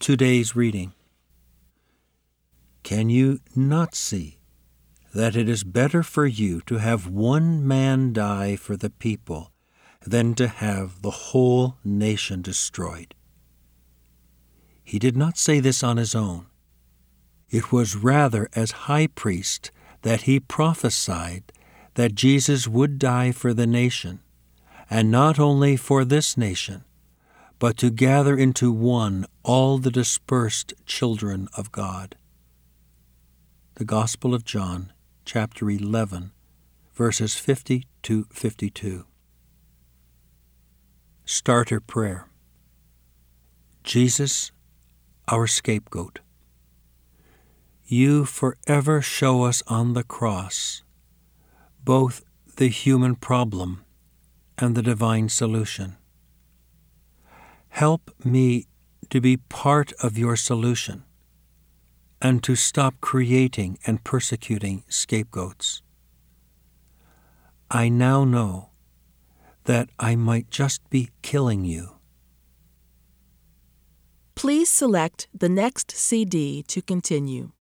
Today's reading. Can you not see that it is better for you to have one man die for the people than to have the whole nation destroyed? He did not say this on his own. It was rather as high priest that he prophesied that Jesus would die for the nation, and not only for this nation, but to gather into one all the dispersed children of God. The Gospel of John, chapter 11, verses 50 to 52. Starter Prayer. Jesus, our scapegoat, you forever show us on the cross both the human problem and the divine solution. Help me to be part of your solution and to stop creating and persecuting scapegoats. I now know that I might just be killing you. Please select the next CD to continue.